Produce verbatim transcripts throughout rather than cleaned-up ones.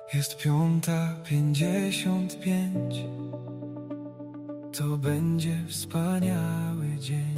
Jest piąta pięćdziesiąt pięć. To będzie wspaniały dzień.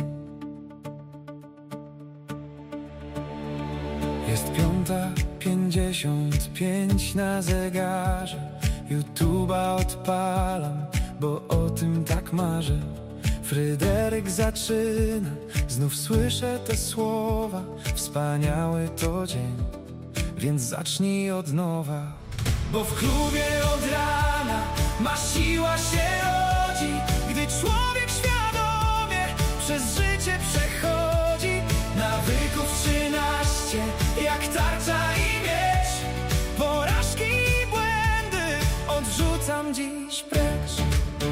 Jest piąta pięćdziesiąt pięć na zegarze. YouTube'a odpalam, bo o tym tak marzę. Fryderyk zaczyna, znów słyszę te słowa. Wspaniały to dzień, więc zacznij od nowa. Bo w klubie od rana ma siła się rodzi, gdy człowiek świadomie przez życie przechodzi. Nawyków trzynaście, jak tarcza i miecz. Porażki i błędy odrzucam dziś precz.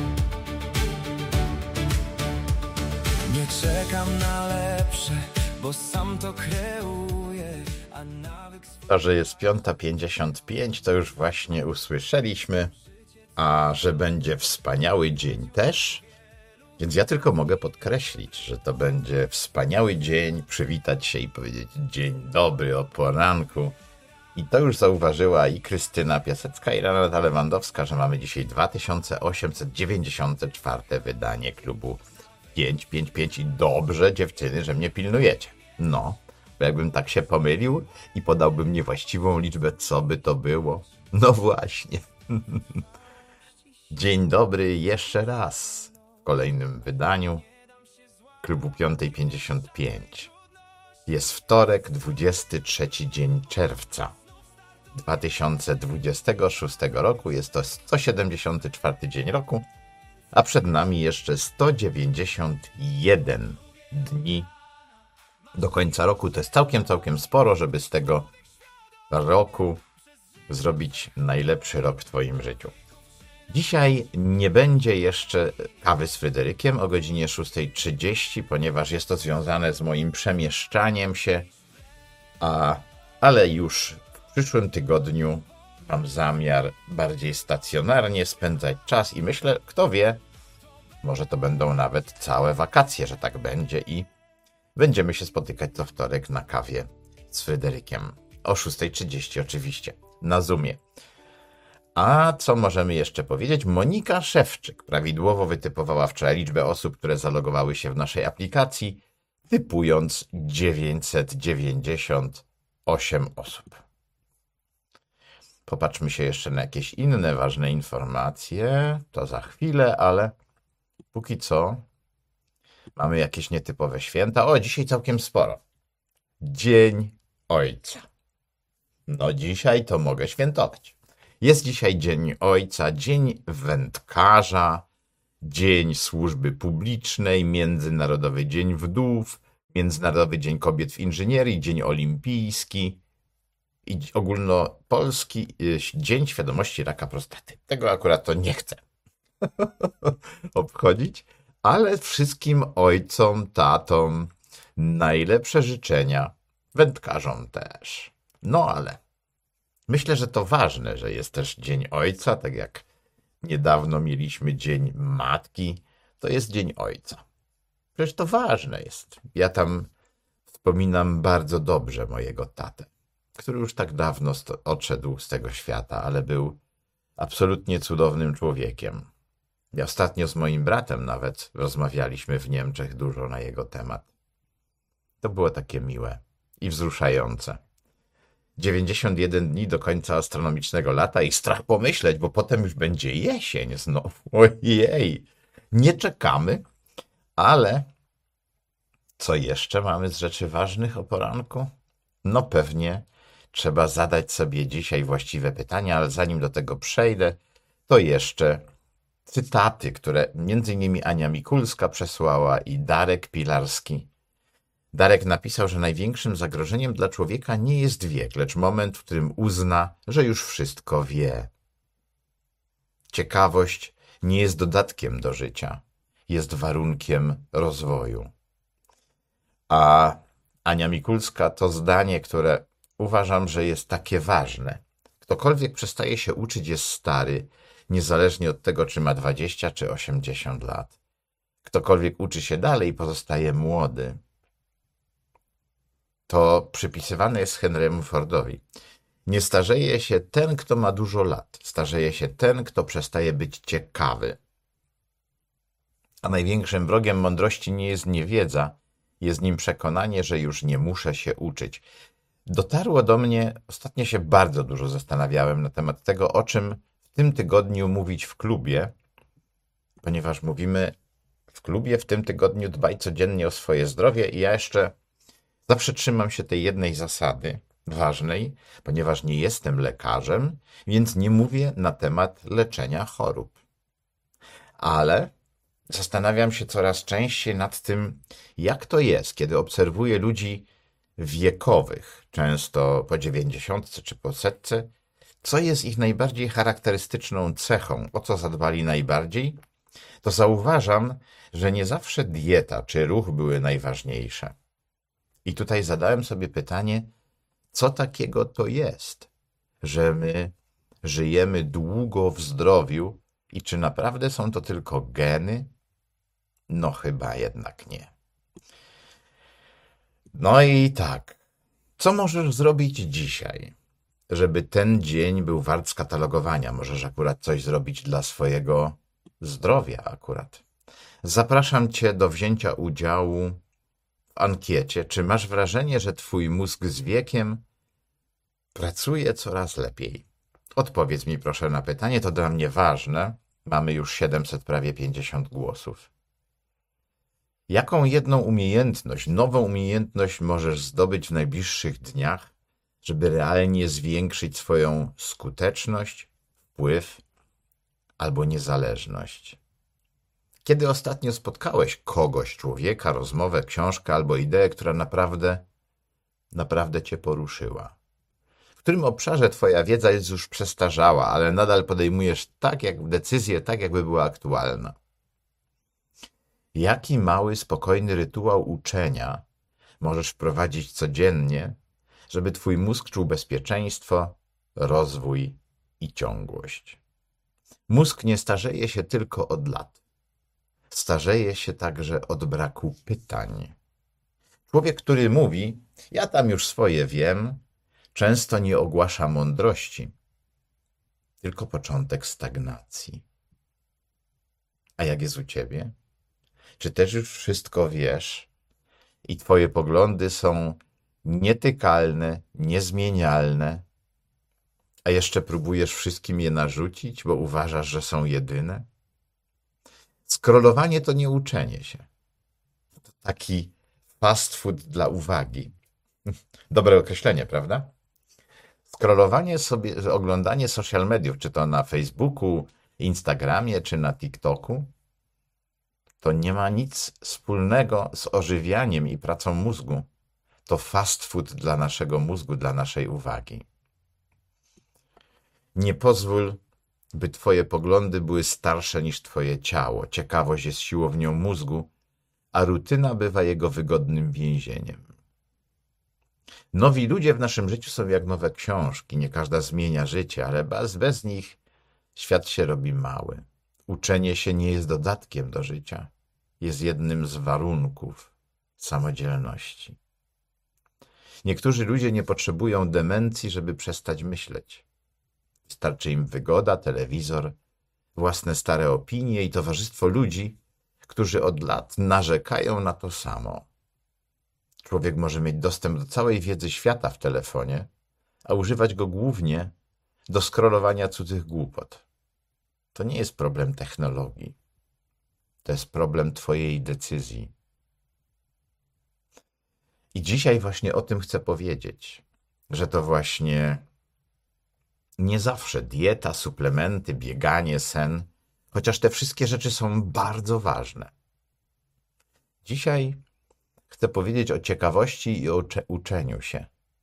Nie czekam na lepsze, bo sam to kreuję, a nawyk... To, że jest piąta pięćdziesiąt pięć, to już właśnie usłyszeliśmy, a że będzie wspaniały dzień też, więc ja tylko mogę podkreślić, że to będzie wspaniały dzień, przywitać się i powiedzieć dzień dobry o poranku. I to już zauważyła i Krystyna Piasecka, i Renata Lewandowska, że mamy dzisiaj dwa tysiące osiemset dziewięćdziesiąte czwarte wydanie klubu pięć pięć pięć i dobrze, dziewczyny, że mnie pilnujecie. No, bo jakbym tak się pomylił i podałbym niewłaściwą liczbę, co by to było? No właśnie. Dzień dobry jeszcze raz w kolejnym wydaniu klubu piąta pięćdziesiąt pięć. Jest wtorek, dwudziesty trzeci dzień czerwca dwa tysiące dwudziestego szóstego roku. Jest to sto siedemdziesiąty czwarty dzień roku, a przed nami jeszcze sto dziewięćdziesiąt jeden dni do końca roku. To jest całkiem, całkiem sporo, żeby z tego roku zrobić najlepszy rok w twoim życiu. Dzisiaj nie będzie jeszcze kawy z Fryderykiem o godzinie szósta trzydzieści, ponieważ jest to związane z moim przemieszczaniem się, a, ale już w przyszłym tygodniu mam zamiar bardziej stacjonarnie spędzać czas i myślę, kto wie, może to będą nawet całe wakacje, że tak będzie i będziemy się spotykać co wtorek na kawie z Fryderykiem. O szósta trzydzieści oczywiście, na Zoomie. A co możemy jeszcze powiedzieć? Monika Szewczyk prawidłowo wytypowała wczoraj liczbę osób, które zalogowały się w naszej aplikacji, typując dziewięćset dziewięćdziesiąt osiem osób. Popatrzmy się jeszcze na jakieś inne ważne informacje. To za chwilę, ale póki co mamy jakieś nietypowe święta. O, dzisiaj całkiem sporo. Dzień Ojca. No dzisiaj to mogę świętować. Jest dzisiaj Dzień Ojca, Dzień Wędkarza, Dzień Służby Publicznej, Międzynarodowy Dzień Wdów, Międzynarodowy Dzień Kobiet w Inżynierii, Dzień Olimpijski i ogólnopolski Dzień Świadomości Raka Prostaty. Tego akurat to nie chcę obchodzić, ale wszystkim ojcom, tatom najlepsze życzenia, wędkarzom też. No ale myślę, że to ważne, że jest też Dzień Ojca, tak jak niedawno mieliśmy Dzień Matki, to jest Dzień Ojca. Przecież to ważne jest. Ja tam wspominam bardzo dobrze mojego tatę, który już tak dawno odszedł z tego świata, ale był absolutnie cudownym człowiekiem. Ja ostatnio z moim bratem nawet rozmawialiśmy w Niemczech dużo na jego temat. To było takie miłe i wzruszające. dziewięćdziesiąt jeden dni do końca astronomicznego lata i strach pomyśleć, bo potem już będzie jesień znowu. Ojej, nie czekamy, ale co jeszcze mamy z rzeczy ważnych o poranku? No pewnie trzeba zadać sobie dzisiaj właściwe pytania, ale zanim do tego przejdę, to jeszcze cytaty, które między innymi Ania Mikulska przesłała i Darek Pilarski. Darek napisał, że największym zagrożeniem dla człowieka nie jest wiek, lecz moment, w którym uzna, że już wszystko wie. Ciekawość nie jest dodatkiem do życia, jest warunkiem rozwoju. A Ania Mikulska to zdanie, które uważam, że jest takie ważne. Ktokolwiek przestaje się uczyć, jest stary, niezależnie od tego, czy ma dwadzieścia czy osiemdziesiąt lat. Ktokolwiek uczy się dalej, pozostaje młody. To przypisywane jest Henry'emu Fordowi. Nie starzeje się ten, kto ma dużo lat. Starzeje się ten, kto przestaje być ciekawy. A największym wrogiem mądrości nie jest niewiedza, jest nim przekonanie, że już nie muszę się uczyć. Dotarło do mnie, ostatnio się bardzo dużo zastanawiałem na temat tego, o czym w tym tygodniu mówić w klubie, ponieważ mówimy w klubie w tym tygodniu dbaj codziennie o swoje zdrowie i ja jeszcze zawsze trzymam się tej jednej zasady ważnej, ponieważ nie jestem lekarzem, więc nie mówię na temat leczenia chorób. Ale zastanawiam się coraz częściej nad tym, jak to jest, kiedy obserwuję ludzi wiekowych, często po dziewięćdziesiątce czy po setce, co jest ich najbardziej charakterystyczną cechą, o co zadbali najbardziej, to zauważam, że nie zawsze dieta czy ruch były najważniejsze. I tutaj zadałem sobie pytanie, co takiego to jest, że my żyjemy długo w zdrowiu i czy naprawdę są to tylko geny? No chyba jednak nie. No i tak, co możesz zrobić dzisiaj, żeby ten dzień był wart skatalogowania? Możesz akurat coś zrobić dla swojego zdrowia akurat. Zapraszam Cię do wzięcia udziału w ankiecie. Czy masz wrażenie, że Twój mózg z wiekiem pracuje coraz lepiej? Odpowiedz mi proszę na pytanie, to dla mnie ważne. Mamy już siedemset, prawie pięćdziesiąt głosów. Jaką jedną umiejętność, nową umiejętność możesz zdobyć w najbliższych dniach, żeby realnie zwiększyć swoją skuteczność, wpływ albo niezależność? Kiedy ostatnio spotkałeś kogoś, człowieka, rozmowę, książkę albo ideę, która naprawdę, naprawdę cię poruszyła? W którym obszarze twoja wiedza jest już przestarzała, ale nadal podejmujesz tak jak decyzję, tak jakby była aktualna? Jaki mały, spokojny rytuał uczenia możesz wprowadzić codziennie, żeby twój mózg czuł bezpieczeństwo, rozwój i ciągłość? Mózg nie starzeje się tylko od lat. Starzeje się także od braku pytań. Człowiek, który mówi, ja tam już swoje wiem, często nie ogłasza mądrości, tylko początek stagnacji. A jak jest u ciebie? Czy też już wszystko wiesz i twoje poglądy są nietykalne, niezmienialne, a jeszcze próbujesz wszystkim je narzucić, bo uważasz, że są jedyne? Scrollowanie to nie uczenie się. To taki fast food dla uwagi. Dobre określenie, prawda? Scrollowanie sobie, oglądanie social mediów, czy to na Facebooku, Instagramie, czy na TikToku, to nie ma nic wspólnego z ożywianiem i pracą mózgu. To fast food dla naszego mózgu, dla naszej uwagi. Nie pozwól, by twoje poglądy były starsze niż twoje ciało. Ciekawość jest siłownią mózgu, a rutyna bywa jego wygodnym więzieniem. Nowi ludzie w naszym życiu są jak nowe książki. Nie każda zmienia życie, ale bez, bez nich świat się robi mały. Uczenie się nie jest dodatkiem do życia. Jest jednym z warunków samodzielności. Niektórzy ludzie nie potrzebują demencji, żeby przestać myśleć. Wystarczy im wygoda, telewizor, własne stare opinie i towarzystwo ludzi, którzy od lat narzekają na to samo. Człowiek może mieć dostęp do całej wiedzy świata w telefonie, a używać go głównie do scrollowania cudzych głupot. To nie jest problem technologii. To jest problem twojej decyzji. I dzisiaj właśnie o tym chcę powiedzieć, że to właśnie nie zawsze dieta, suplementy, bieganie, sen, chociaż te wszystkie rzeczy są bardzo ważne. Dzisiaj chcę powiedzieć o ciekawości i o ucze- uczeniu się.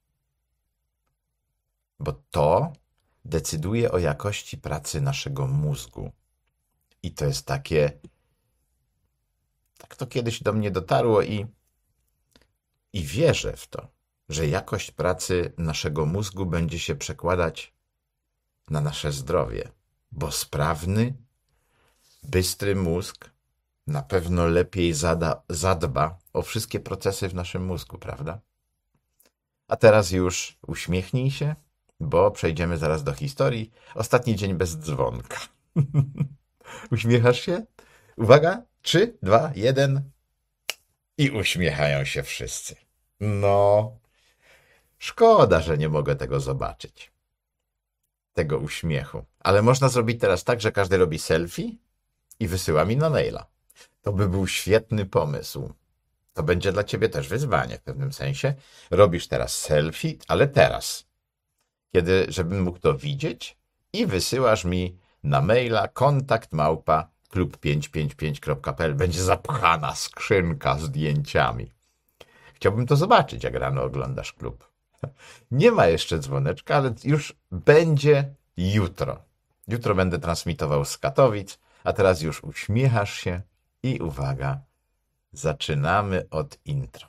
Bo to decyduje o jakości pracy naszego mózgu. I to jest takie... Tak to kiedyś do mnie dotarło i, i wierzę w to, że jakość pracy naszego mózgu będzie się przekładać na nasze zdrowie. Bo sprawny, bystry mózg na pewno lepiej zada, zadba o wszystkie procesy w naszym mózgu, prawda? A teraz już uśmiechnij się bo przejdziemy zaraz do historii. Ostatni dzień bez dzwonka. Uśmiechasz się? Uwaga, trzy, dwa, jeden i uśmiechają się wszyscy. No, szkoda, że nie mogę tego zobaczyć. Tego uśmiechu. Ale można zrobić teraz tak, że każdy robi selfie i wysyła mi na maila. To by był świetny pomysł. To będzie dla ciebie też wyzwanie w pewnym sensie. Robisz teraz selfie, ale teraz. Kiedy, żebym mógł to widzieć i wysyłasz mi na maila kontakt małpa klub pięćset pięćdziesiąt pięć kropka p l. Będzie zapchana skrzynka z zdjęciami. Chciałbym to zobaczyć, jak rano oglądasz klub. Nie ma jeszcze dzwoneczka, ale już będzie jutro. Jutro będę transmitował z Katowic, a teraz już uśmiechasz się i uwaga, zaczynamy od intro.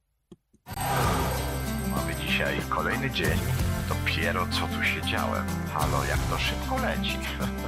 Mamy dzisiaj kolejny dzień. Dopiero co tu siedziałem. Halo, jak to szybko leci.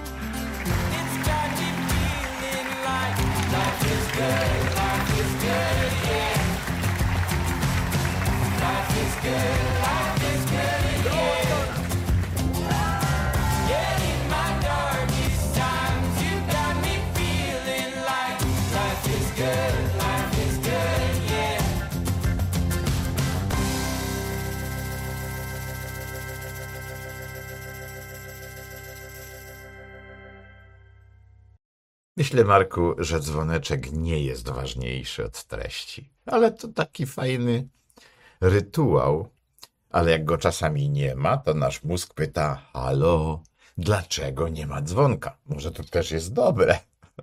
Myślę, Marku, że dzwoneczek nie jest ważniejszy od treści. Ale to taki fajny rytuał. Ale jak go czasami nie ma, to nasz mózg pyta, halo, dlaczego nie ma dzwonka? Może to też jest dobre.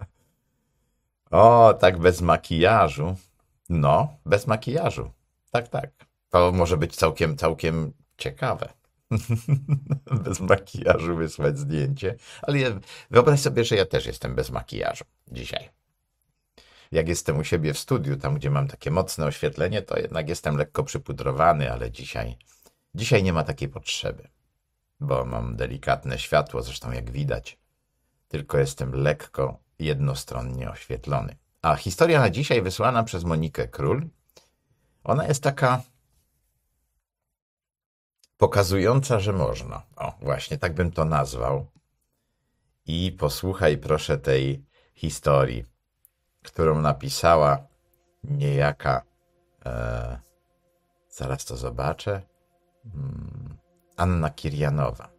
O, tak bez makijażu. No, bez makijażu. Tak, tak. To może być całkiem, całkiem ciekawe. Bez makijażu wysłać zdjęcie. Ale ja, wyobraź sobie, że ja też jestem bez makijażu dzisiaj. Jak jestem u siebie w studiu, tam gdzie mam takie mocne oświetlenie, to jednak jestem lekko przypudrowany, ale dzisiaj, dzisiaj nie ma takiej potrzeby, bo mam delikatne światło, zresztą jak widać, tylko jestem lekko jednostronnie oświetlony. A historia na dzisiaj wysłana przez Monikę Król, ona jest taka pokazująca, że można. O, właśnie tak bym to nazwał. I posłuchaj proszę tej historii, którą napisała niejaka, e, zaraz to zobaczę, hmm, Anna Kirjanowa.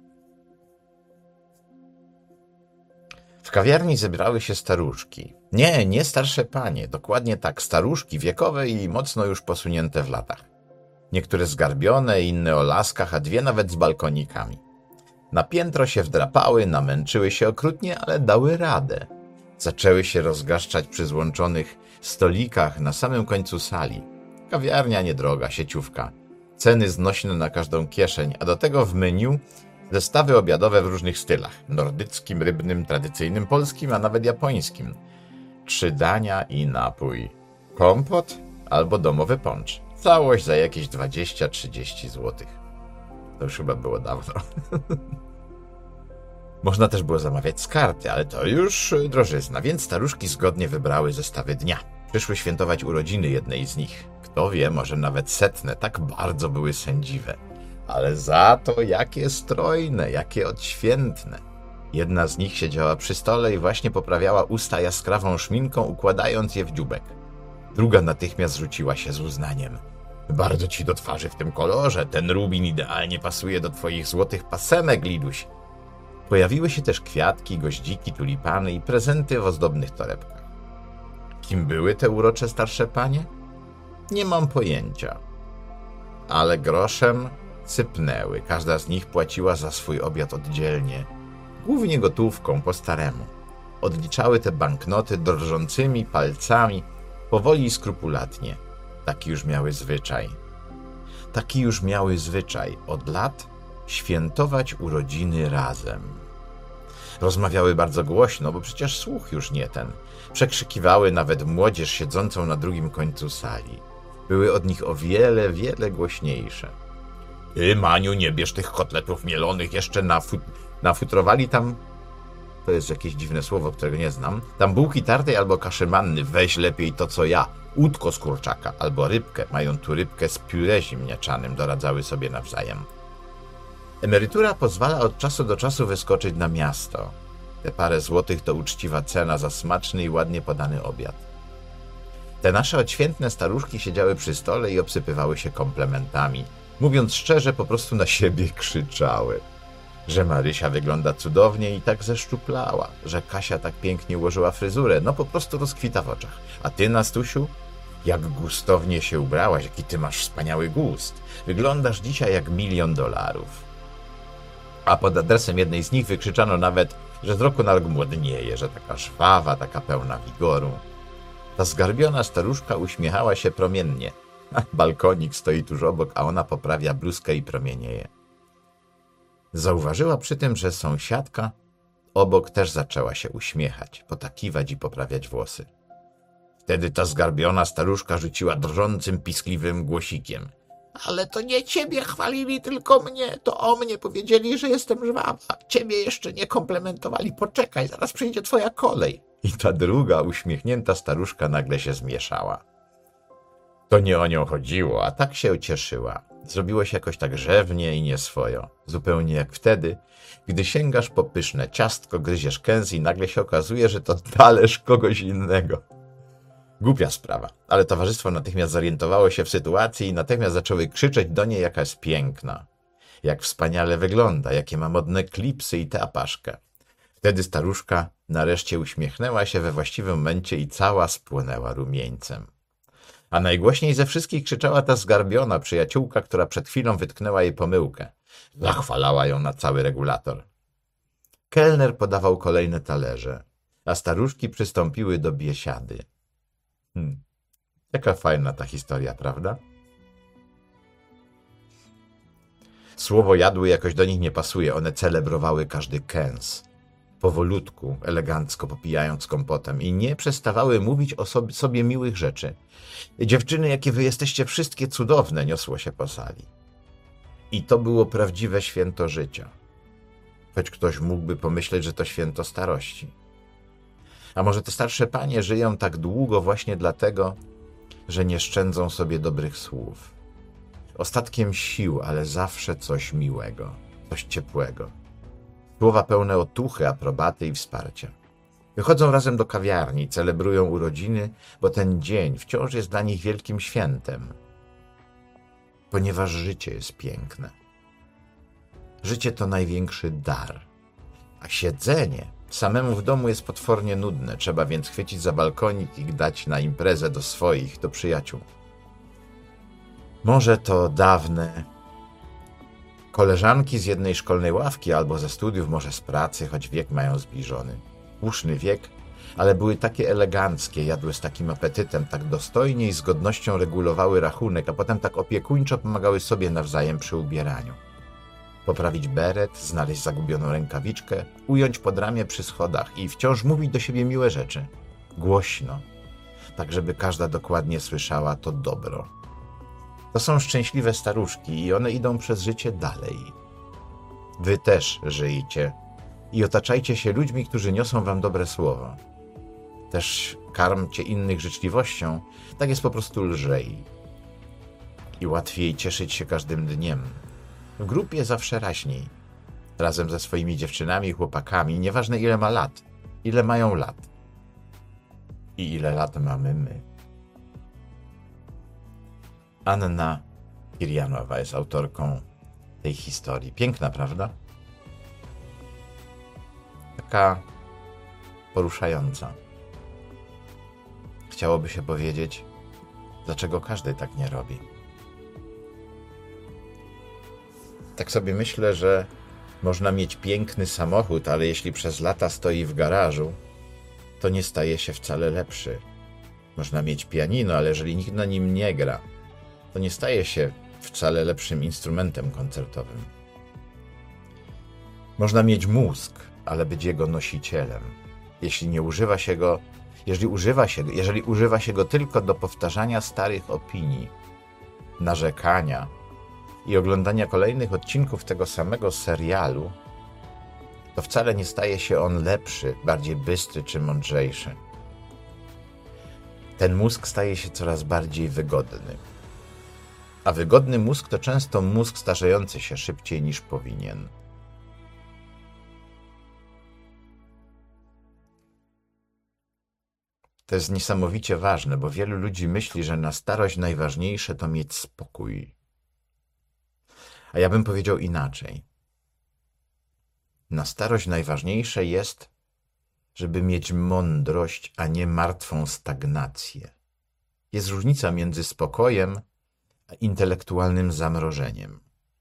W kawiarni zebrały się staruszki. Nie, nie starsze panie, dokładnie tak, staruszki wiekowe i mocno już posunięte w latach. Niektóre zgarbione, inne o laskach, a dwie nawet z balkonikami. Na piętro się wdrapały, namęczyły się okrutnie, ale dały radę. Zaczęły się rozgaszczać przy złączonych stolikach na samym końcu sali. Kawiarnia niedroga, sieciówka. Ceny znośne na każdą kieszeń, a do tego w menu zestawy obiadowe w różnych stylach. Nordyckim, rybnym, tradycyjnym, polskim, a nawet japońskim. Trzy dania i napój. Kompot albo domowy poncz. Całość za jakieś dwadzieścia trzydzieści złotych. To już chyba było dawno. Można też było zamawiać z karty, ale to już drożyzna, więc staruszki zgodnie wybrały zestawy dnia. Przyszły świętować urodziny jednej z nich. Kto wie, może nawet setne, tak bardzo były sędziwe. Ale za to jakie strojne, jakie odświętne. Jedna z nich siedziała przy stole i właśnie poprawiała usta jaskrawą szminką, układając je w dzióbek. Druga natychmiast rzuciła się z uznaniem. Bardzo ci do twarzy w tym kolorze, ten rubin idealnie pasuje do twoich złotych pasemek, Liduś. Pojawiły się też kwiatki, goździki, tulipany i prezenty w ozdobnych torebkach. Kim były te urocze starsze panie? Nie mam pojęcia. Ale groszem sypnęły. Każda z nich płaciła za swój obiad oddzielnie. Głównie gotówką, po staremu. Odliczały te banknoty drżącymi palcami, powoli i skrupulatnie. Taki już miały zwyczaj. Taki już miały zwyczaj od lat świętować urodziny razem. Rozmawiały bardzo głośno, bo przecież słuch już nie ten. Przekrzykiwały nawet młodzież siedzącą na drugim końcu sali. Były od nich o wiele, wiele głośniejsze. Ty, Maniu, nie bierz tych kotletów mielonych, jeszcze nafut- nafutrowali tam... To jest jakieś dziwne słowo, którego nie znam. Tam bułki tartej albo kaszy manny, weź lepiej to, co ja. Łódko z kurczaka albo rybkę. Mają tu rybkę z pióre ziemniaczanym, doradzały sobie nawzajem. Emerytura pozwala od czasu do czasu wyskoczyć na miasto. Te parę złotych to uczciwa cena za smaczny i ładnie podany obiad. Te nasze odświętne staruszki siedziały przy stole i obsypywały się komplementami. Mówiąc szczerze, po prostu na siebie krzyczały. Że Marysia wygląda cudownie i tak zeszczuplała, że Kasia tak pięknie ułożyła fryzurę, no po prostu rozkwita w oczach. A ty, Nastusiu, jak gustownie się ubrałaś, jaki ty masz wspaniały gust. Wyglądasz dzisiaj jak milion dolarów. A pod adresem jednej z nich wykrzyczano nawet, że z roku na rok młodnieje, że taka żwawa, taka pełna wigoru. Ta zgarbiona staruszka uśmiechała się promiennie. Balkonik stoi tuż obok, a ona poprawia bluzkę i promienieje. Zauważyła przy tym, że sąsiadka obok też zaczęła się uśmiechać, potakiwać i poprawiać włosy. Wtedy ta zgarbiona staruszka rzuciła drżącym, piskliwym głosikiem. Ale to nie ciebie chwalili, tylko mnie. To o mnie powiedzieli, że jestem żwawa. Ciebie jeszcze nie komplementowali. Poczekaj, zaraz przyjdzie twoja kolej. I ta druga, uśmiechnięta staruszka nagle się zmieszała. To nie o nią chodziło, a tak się cieszyła. Zrobiło się jakoś tak rzewnie i nieswojo. Zupełnie jak wtedy, gdy sięgasz po pyszne ciastko, gryziesz kęs i nagle się okazuje, że to talerz kogoś innego. Głupia sprawa, ale towarzystwo natychmiast zorientowało się w sytuacji i natychmiast zaczęły krzyczeć do niej, jaka jest piękna. Jak wspaniale wygląda, jakie ma modne klipsy i tę apaszkę. Wtedy staruszka nareszcie uśmiechnęła się we właściwym momencie i cała spłonęła rumieńcem. A najgłośniej ze wszystkich krzyczała ta zgarbiona przyjaciółka, która przed chwilą wytknęła jej pomyłkę. Zachwalała ją na cały regulator. Kelner podawał kolejne talerze, a staruszki przystąpiły do biesiady. Hmm. Jaka fajna ta historia, prawda? Słowo jadły jakoś do nich nie pasuje, one celebrowały każdy kęs. Powolutku, elegancko popijając kompotem i nie przestawały mówić o sobie, sobie miłych rzeczy. Dziewczyny, jakie wy jesteście wszystkie cudowne, niosło się po sali. I to było prawdziwe święto życia. Choć ktoś mógłby pomyśleć, że to święto starości. A może te starsze panie żyją tak długo właśnie dlatego, że nie szczędzą sobie dobrych słów. Ostatkiem sił, ale zawsze coś miłego, coś ciepłego. Słowa pełne otuchy, aprobaty i wsparcia. Wychodzą razem do kawiarni, celebrują urodziny, bo ten dzień wciąż jest dla nich wielkim świętem. Ponieważ życie jest piękne. Życie to największy dar. A siedzenie samemu w domu jest potwornie nudne. Trzeba więc chwycić za balkonik i dać na imprezę do swoich, do przyjaciół. Może to dawne koleżanki z jednej szkolnej ławki albo ze studiów, może z pracy, choć wiek mają zbliżony. Słuszny wiek, ale były takie eleganckie, jadły z takim apetytem, tak dostojnie i z godnością regulowały rachunek, a potem tak opiekuńczo pomagały sobie nawzajem przy ubieraniu. Poprawić beret, znaleźć zagubioną rękawiczkę, ująć pod ramię przy schodach i wciąż mówić do siebie miłe rzeczy. Głośno, tak żeby każda dokładnie słyszała to dobro. To są szczęśliwe staruszki i one idą przez życie dalej. Wy też żyjcie i otaczajcie się ludźmi, którzy niosą wam dobre słowo. Też karmcie innych życzliwością, tak jest po prostu lżej. I łatwiej cieszyć się każdym dniem. W grupie zawsze raźniej. Razem ze swoimi dziewczynami i chłopakami, nieważne ile ma lat, ile mają lat. I ile lat mamy my. Anna Kirjanowa jest autorką tej historii. Piękna, prawda? Taka poruszająca. Chciałoby się powiedzieć, dlaczego każdy tak nie robi. Tak sobie myślę, że można mieć piękny samochód, ale jeśli przez lata stoi w garażu, to nie staje się wcale lepszy. Można mieć pianino, ale jeżeli nikt na nim nie gra, to nie staje się wcale lepszym instrumentem koncertowym. Można mieć mózg, ale być jego nosicielem. Jeśli nie używa się go, jeżeli używa się, jeżeli używa się go tylko do powtarzania starych opinii, narzekania i oglądania kolejnych odcinków tego samego serialu, to wcale nie staje się on lepszy, bardziej bystry czy mądrzejszy. Ten mózg staje się coraz bardziej wygodny. A wygodny mózg to często mózg starzejący się szybciej niż powinien. To jest niesamowicie ważne, bo wielu ludzi myśli, że na starość najważniejsze to mieć spokój. A ja bym powiedział inaczej. Na starość najważniejsze jest, żeby mieć mądrość, a nie martwą stagnację. Jest różnica między spokojem a intelektualnym zamrożeniem.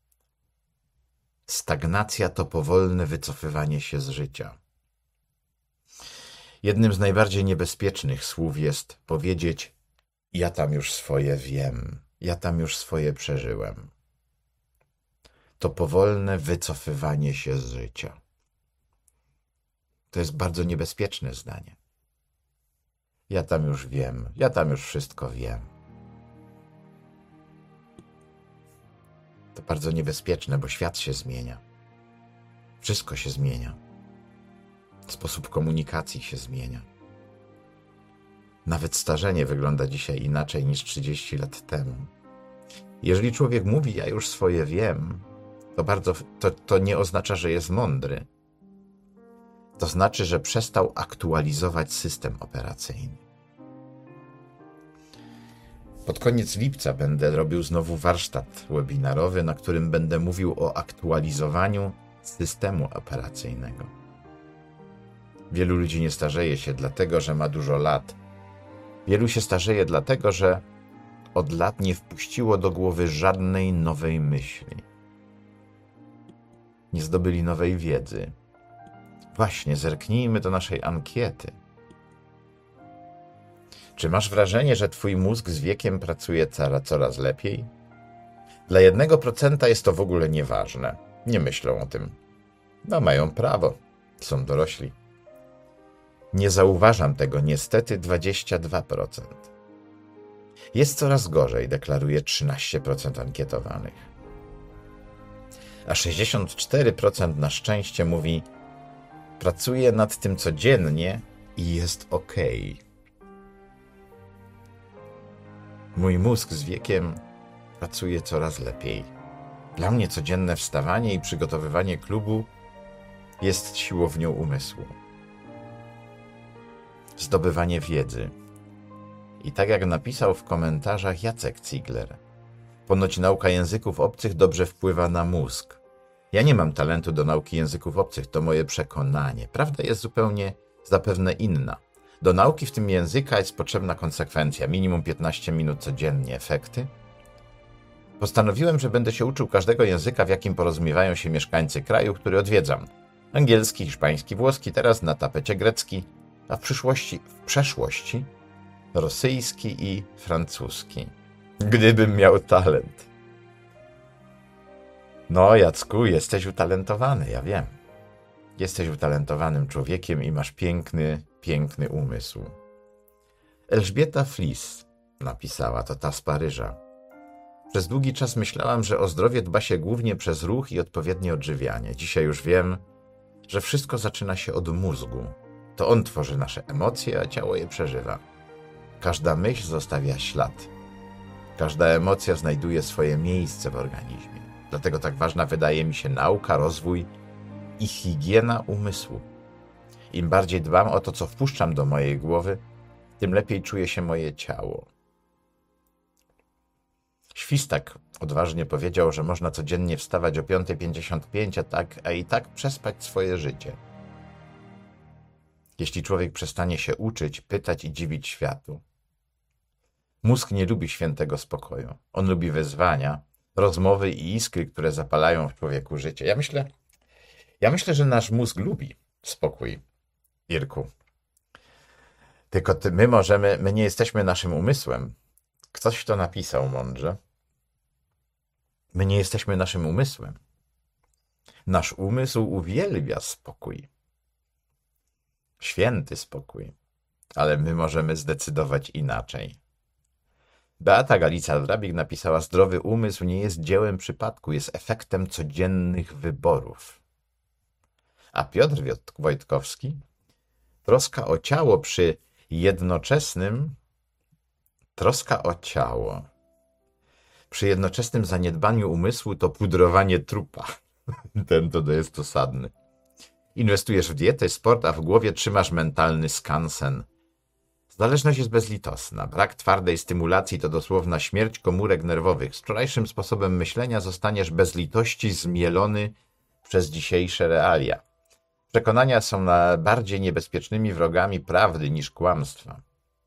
Stagnacja to powolne wycofywanie się z życia. Jednym z najbardziej niebezpiecznych słów jest powiedzieć: ja tam już swoje wiem, ja tam już swoje przeżyłem. To powolne wycofywanie się z życia. To jest bardzo niebezpieczne zdanie. Ja tam już wiem, ja tam już wszystko wiem. To bardzo niebezpieczne, bo świat się zmienia. Wszystko się zmienia. Sposób komunikacji się zmienia. Nawet starzenie wygląda dzisiaj inaczej niż trzydzieści lat temu. Jeżeli człowiek mówi: ja już swoje wiem, to, bardzo, to, to nie oznacza, że jest mądry. To znaczy, że przestał aktualizować system operacyjny. Pod koniec lipca będę robił znowu warsztat webinarowy, na którym będę mówił o aktualizowaniu systemu operacyjnego. Wielu ludzi nie starzeje się dlatego, że ma dużo lat. Wielu się starzeje dlatego, że od lat nie wpuściło do głowy żadnej nowej myśli. Nie zdobyli nowej wiedzy. Właśnie, zerknijmy do naszej ankiety. Czy masz wrażenie, że twój mózg z wiekiem pracuje coraz lepiej? Dla jednego procenta jest to w ogóle nieważne. Nie myślą o tym. No, mają prawo. Są dorośli. Nie zauważam tego niestety dwadzieścia dwa procent. Jest coraz gorzej, deklaruje trzynaście procent ankietowanych. A sześćdziesiąt cztery procent na szczęście mówi: pracuję nad tym codziennie i jest okej. Mój mózg z wiekiem pracuje coraz lepiej. Dla mnie codzienne wstawanie i przygotowywanie klubu jest siłownią umysłu. Zdobywanie wiedzy. I tak jak napisał w komentarzach Jacek Ziegler, ponoć nauka języków obcych dobrze wpływa na mózg. Ja nie mam talentu do nauki języków obcych, to moje przekonanie. Prawda jest zupełnie zapewne inna. Do nauki w tym języka jest potrzebna konsekwencja, minimum piętnaście minut codziennie. Efekty? Postanowiłem, że będę się uczył każdego języka, w jakim porozumiewają się mieszkańcy kraju, który odwiedzam. Angielski, hiszpański, włoski, teraz na tapecie grecki, a w przyszłości, w przeszłości rosyjski i francuski. Gdybym miał talent. No, Jacku, jesteś utalentowany, ja wiem. Jesteś utalentowanym człowiekiem i masz piękny, piękny umysł. Elżbieta Flis napisała, to ta z Paryża. Przez długi czas myślałam, że o zdrowie dba się głównie przez ruch i odpowiednie odżywianie. Dzisiaj już wiem, że wszystko zaczyna się od mózgu. To on tworzy nasze emocje, a ciało je przeżywa. Każda myśl zostawia ślad. Każda emocja znajduje swoje miejsce w organizmie. Dlatego tak ważna wydaje mi się nauka, rozwój i higiena umysłu. Im bardziej dbam o to, co wpuszczam do mojej głowy, tym lepiej czuje się moje ciało. Świstak odważnie powiedział, że można codziennie wstawać o piąta pięćdziesiąt pięć, a, tak, a i tak przespać swoje życie. Jeśli człowiek przestanie się uczyć, pytać i dziwić światu. Mózg nie lubi świętego spokoju. On lubi wyzwania, rozmowy i iskry, które zapalają w człowieku życie. Ja myślę, ja myślę, że nasz mózg lubi spokój, Irku. Tylko ty, my możemy, my nie jesteśmy naszym umysłem. Ktoś to napisał mądrze. My nie jesteśmy naszym umysłem. Nasz umysł uwielbia spokój. Święty spokój. Ale my możemy zdecydować inaczej. Beata Galica-Drabik napisała: zdrowy umysł nie jest dziełem przypadku, jest efektem codziennych wyborów. A Piotr Wojtkowski: troska o ciało przy jednoczesnym Troska o ciało przy jednoczesnym zaniedbaniu umysłu to pudrowanie trupa. Ten to jest dosadny. Inwestujesz w dietę, sport, a w głowie trzymasz mentalny skansen. Zależność jest bezlitosna. Brak twardej stymulacji to dosłowna śmierć komórek nerwowych. Z wczorajszym sposobem myślenia zostaniesz bez litości zmielony przez dzisiejsze realia. Przekonania są bardziej niebezpiecznymi wrogami prawdy niż kłamstwa.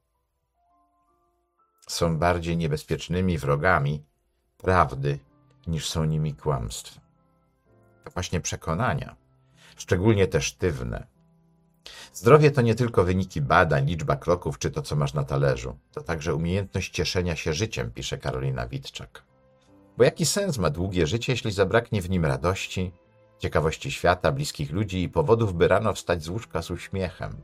Są bardziej niebezpiecznymi wrogami prawdy niż są nimi kłamstwa. To właśnie przekonania, szczególnie te sztywne. Zdrowie to nie tylko wyniki badań, liczba kroków czy to, co masz na talerzu. To także umiejętność cieszenia się życiem, pisze Karolina Witczak. Bo jaki sens ma długie życie, jeśli zabraknie w nim radości, ciekawości świata, bliskich ludzi i powodów, by rano wstać z łóżka z uśmiechem?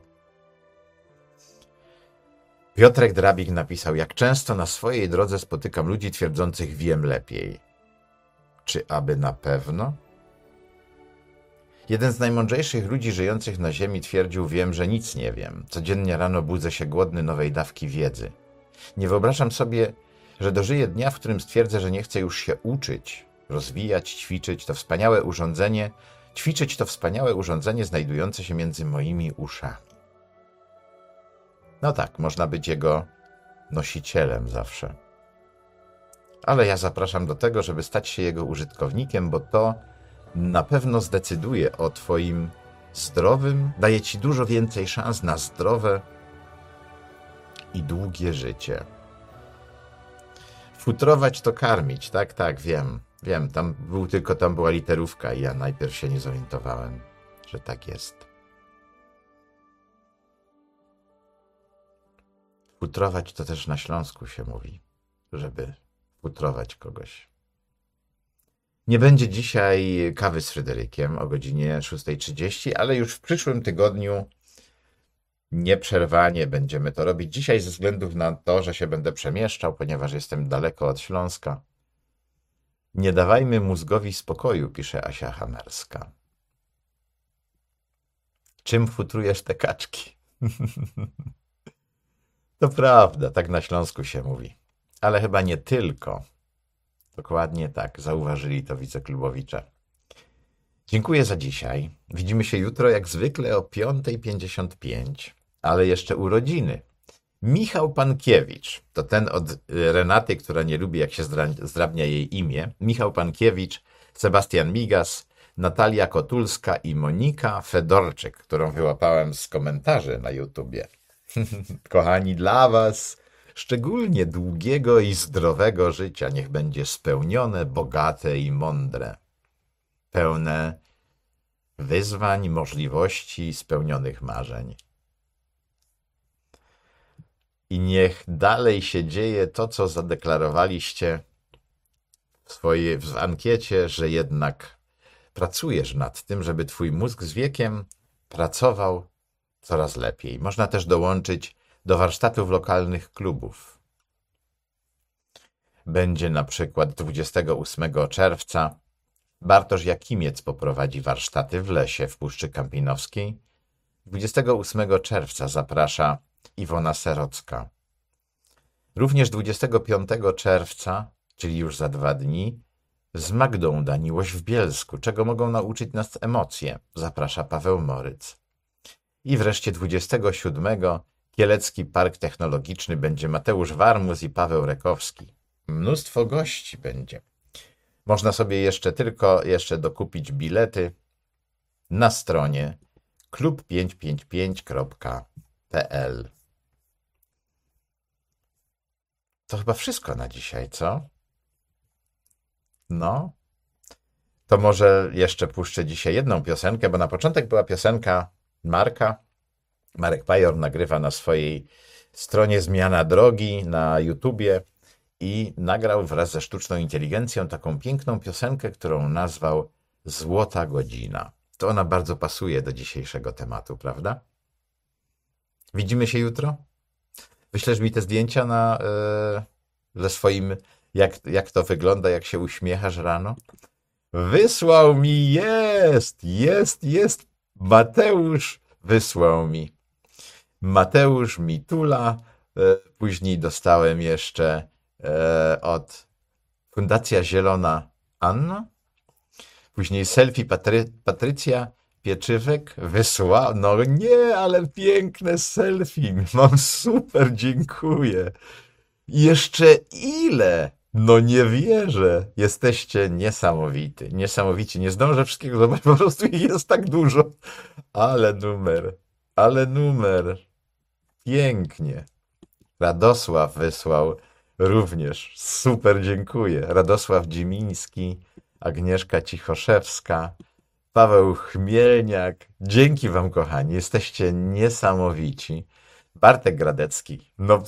Piotrek Drabik napisał, jak często na swojej drodze spotykam ludzi twierdzących wiem lepiej. Czy aby na pewno? Jeden z najmądrzejszych ludzi żyjących na ziemi twierdził, wiem, że nic nie wiem. Codziennie rano budzę się głodny nowej dawki wiedzy. Nie wyobrażam sobie, że dożyję dnia, w którym stwierdzę, że nie chcę już się uczyć, rozwijać, ćwiczyć. To wspaniałe urządzenie, ćwiczyć to wspaniałe urządzenie znajdujące się między moimi uszami. No tak, można być jego nosicielem zawsze. Ale ja zapraszam do tego, żeby stać się jego użytkownikiem, bo to na pewno zdecyduje o twoim zdrowym, daje ci dużo więcej szans na zdrowe i długie życie. Futrować to karmić, tak, tak, wiem, wiem, tam był tylko, tam była literówka i ja najpierw się nie zorientowałem, że tak jest. Futrować to też na Śląsku się mówi, żeby futrować kogoś. Nie będzie dzisiaj kawy z Fryderykiem o godzinie szósta trzydzieści, ale już w przyszłym tygodniu nieprzerwanie będziemy to robić. Dzisiaj ze względu na to, że się będę przemieszczał, ponieważ jestem daleko od Śląska. Nie dawajmy mózgowi spokoju, pisze Asia Hamerska. Czym futrujesz te kaczki? To prawda, tak na Śląsku się mówi. Ale chyba nie tylko. Dokładnie tak, zauważyli to wiceklubowicze. Dziękuję za dzisiaj. Widzimy się jutro jak zwykle o piąta pięćdziesiąt pięć, ale jeszcze urodziny. Michał Pankiewicz, to ten od Renaty, która nie lubi, jak się zdrabnia jej imię. Michał Pankiewicz, Sebastian Migas, Natalia Kotulska i Monika Fedorczyk, którą wyłapałem z komentarzy na YouTubie. Kochani, dla was szczególnie długiego i zdrowego życia niech będzie spełnione, bogate i mądre. Pełne wyzwań, możliwości, spełnionych marzeń. I niech dalej się dzieje to, co zadeklarowaliście w swojej w ankiecie, że jednak pracujesz nad tym, żeby twój mózg z wiekiem pracował coraz lepiej. Można też dołączyć do warsztatów lokalnych klubów. Będzie na przykład dwudziestego ósmego czerwca Bartosz Jakimiec poprowadzi warsztaty w lesie w Puszczy Kampinowskiej. dwudziestego ósmego czerwca zaprasza Iwona Serocka. Również dwudziestego piątego czerwca, czyli już za dwa dni, z Magdą Daniłoś w Bielsku, czego mogą nauczyć nas emocje, zaprasza Paweł Moryc. I wreszcie dwudziestego siódmego Kielecki Park Technologiczny będzie Mateusz Warmus i Paweł Rekowski. Mnóstwo gości będzie. Można sobie jeszcze tylko jeszcze dokupić bilety na stronie klub pięćset pięćdziesiąt pięć kropka p l. To chyba wszystko na dzisiaj, co? No. To może jeszcze puszczę dzisiaj jedną piosenkę, bo na początek była piosenka Marka. Marek Pajor nagrywa na swojej stronie Zmiana Drogi na YouTubie i nagrał wraz ze sztuczną inteligencją taką piękną piosenkę, którą nazwał Złota Godzina. To ona bardzo pasuje do dzisiejszego tematu, prawda? Widzimy się jutro? Wyślesz mi te zdjęcia na, yy, ze swoim, jak, jak to wygląda, jak się uśmiechasz rano? Wysłał mi, jest, jest, jest, Mateusz wysłał mi. Mateusz Mitula, yy, później dostałem jeszcze yy, od Fundacja Zielona Anna. Później selfie Patry- Patrycja Pieczywek wysłała. No nie, ale piękne selfie. Mam super, dziękuję. I jeszcze ile? No nie wierzę. Jesteście niesamowity. Niesamowici. Nie zdążę wszystkiego zobaczyć, po prostu ich jest tak dużo. Ale numer. Ale numer. Pięknie. Radosław wysłał również. Super, dziękuję. Radosław Dzimiński, Agnieszka Cichoszewska, Paweł Chmielniak. Dzięki wam, kochani. Jesteście niesamowici. Bartek Gradecki. No...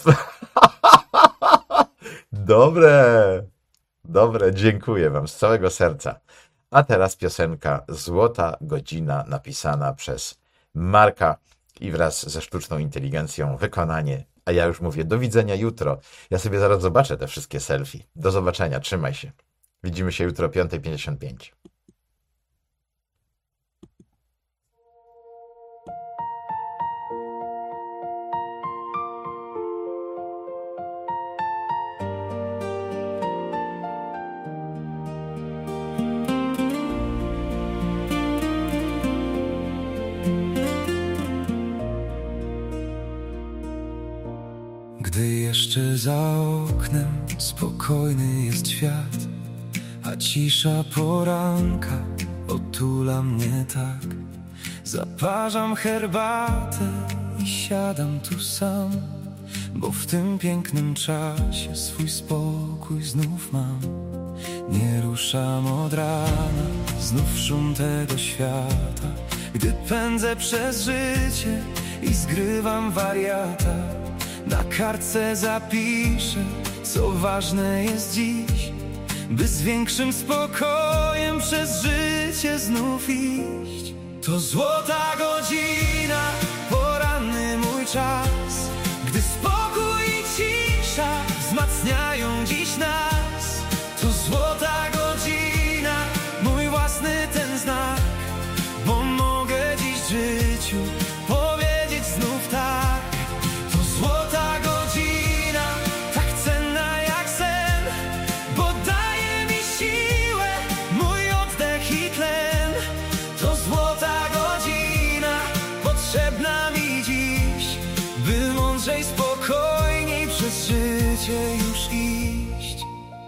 Dobre. Dobre, dziękuję wam z całego serca. A teraz piosenka Złota godzina napisana przez Marka i wraz ze sztuczną inteligencją wykonanie. A ja już mówię do widzenia jutro. Ja sobie zaraz zobaczę te wszystkie selfie. Do zobaczenia, trzymaj się. Widzimy się jutro o piąta pięćdziesiąt pięć. Gdy jeszcze za oknem spokojny jest świat, a cisza poranka otula mnie tak, zaparzam herbatę i siadam tu sam, bo w tym pięknym czasie swój spokój znów mam. Nie ruszam od rana, znów szum tego świata, gdy pędzę przez życie i zgrywam wariata. Na kartce zapiszę, co ważne jest dziś, by z większym spokojem przez życie znów iść. To złota godzina, poranny mój czas, gdy spokój i cisza wzmacniają dziś nas. To złota godzina, mój własny ten znak, bo mogę dziś życiu powiedzieć znów tak. Złota godzina, tak cenna jak sen, bo daje mi siłę, mój oddech i tlen. To złota godzina, potrzebna mi dziś, by mądrzej, spokojniej przez życie już iść.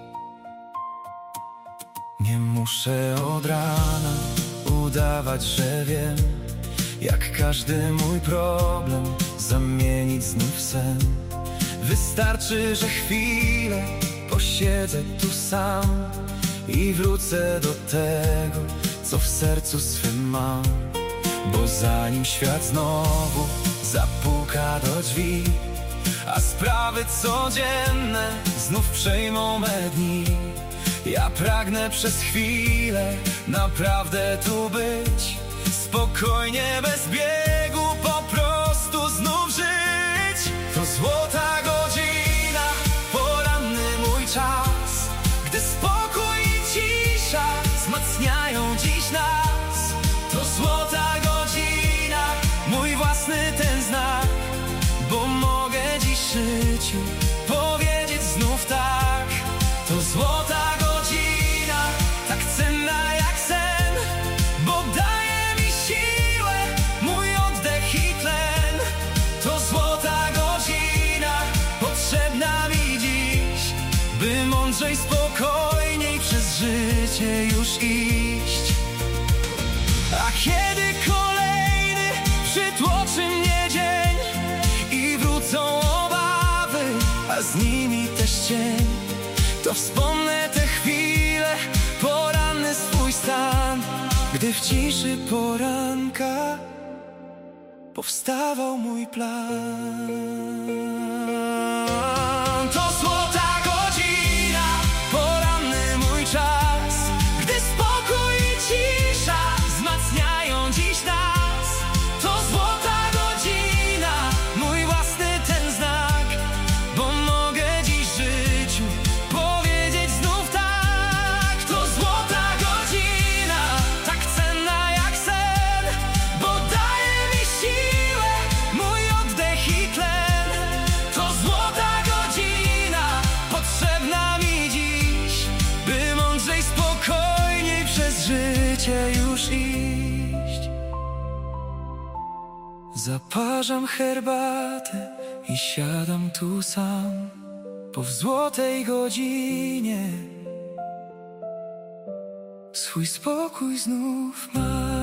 Nie muszę od rana udawać, że wiem, jak każdy mój problem zamienić znów w sen. Wystarczy, że chwilę posiedzę tu sam i wrócę do tego, co w sercu swym mam. Bo zanim świat znowu zapuka do drzwi, a sprawy codzienne znów przejmą me dni, ja pragnę przez chwilę naprawdę tu być, spokojnie, bez biegu, po prostu znów żyć. To złota godzina, poranny mój czas, gdy spokój i cisza wzmacniają dziś nas. To złota godzina, mój własny ten znak, bo mogę dziś życiu powiedzieć znów tak. To złota godzina, tak cenna jak sen, bo daje mi siłę, mój oddech i tlen. To złota godzina, potrzebna mi dziś, by mądrzej, spokojniej przez życie już iść. A kiedy kolejny przytłoczy mnie dzień i wrócą obawy, a z nimi też cień, to wspomnę te chwile, poranny swój stan, gdy w ciszy poranka powstawał mój plan. To złota godzina, poranny mój czas, gdy spokój i cisza wzmacniają dziś nas. To złota godzina, mój własny ten znak, bo mogę dziś życiu powiedzieć znów tak. To złota godzina, tak cenna jak sen, bo daje mi siłę, mój oddech i tlen. To złota iść. Zaparzam herbatę i siadam tu sam, bo w złotej godzinie swój spokój znów mam.